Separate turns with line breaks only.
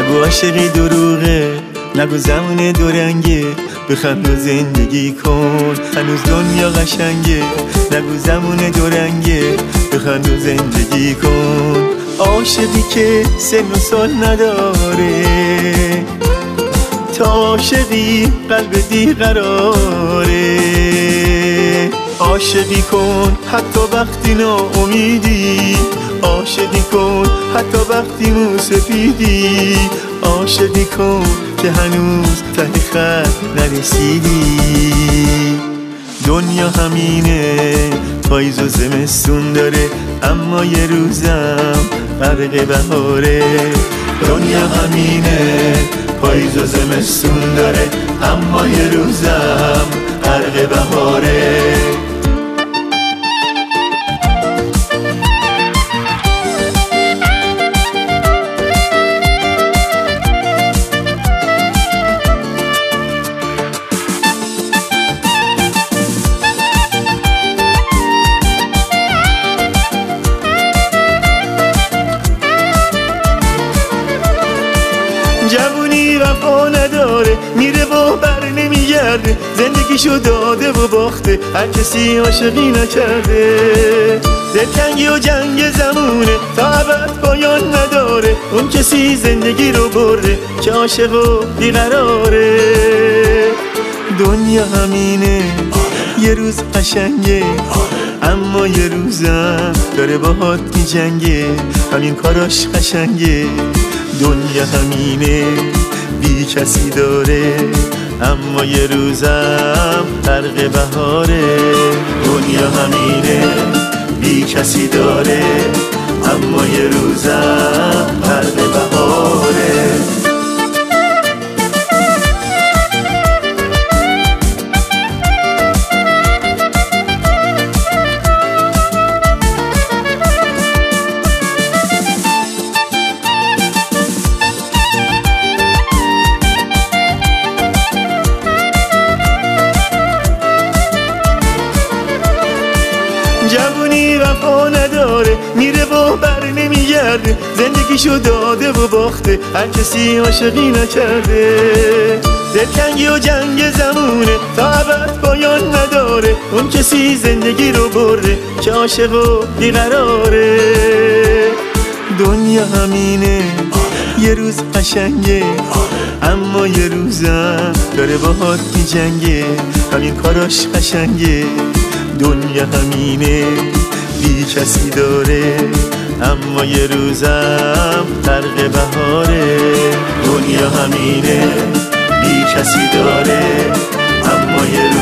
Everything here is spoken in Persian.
نگو عاشقی دروغه، نگو زمان دورنگه، بخند و زندگی کن هنوز دنیا قشنگه. نگو زمان دورنگه، بخند و زندگی کن. عاشقی که سن و سال نداره، تا عاشقی قلب دی قراره. عاشقی کن حتی وقتی ناامیدی، عاشقی کن حتی وقتی موسفیدی. عاشقی کن که هنوز ته خط نرسیدی. دنیا همینه، پاییز و زمستون داره، اما یه روزم غرق بهاره. دنیا همینه، پاییز و زمستون داره، اما یه روزم غرق بهاره. جوونی وفا نداره، میره و بر نمیگرده، زندگیشو داده و باخته، هر کسی عاشقی نکرده. دلتنگی و جنگ زمونه، تا ابد پایان نداره، اون کسی زندگی رو برده که عاشق و بیقراره. دنیا همینه، یه روز قشنگه، اما یه روزم داره باهات میجنگه، همین کاراش قشنگه. دنیا همینه، بی کسی داره، اما یه روزم غرق بهاره. دنیا همینه، بی کسی داره، اما یه روزم غرق بهاره. جوونی وفا نداره، میره و بر نمیگرده، زندگیشو داده و باخته، هر کسی عاشقی نکرده. دلتنگی و جنگ زمونه، تا ابد پایان نداره، اون کسی زندگی رو برده که عاشق و بیقراره. دنیا همینه، یه روز قشنگه، اما یه روزم داره باهات میجنگه، همین کاراش قشنگه. دنیا همینه، بی کسی داره، اما یه روزم غرق بهاره. دنیا همینه، بی کسی داره، اما یه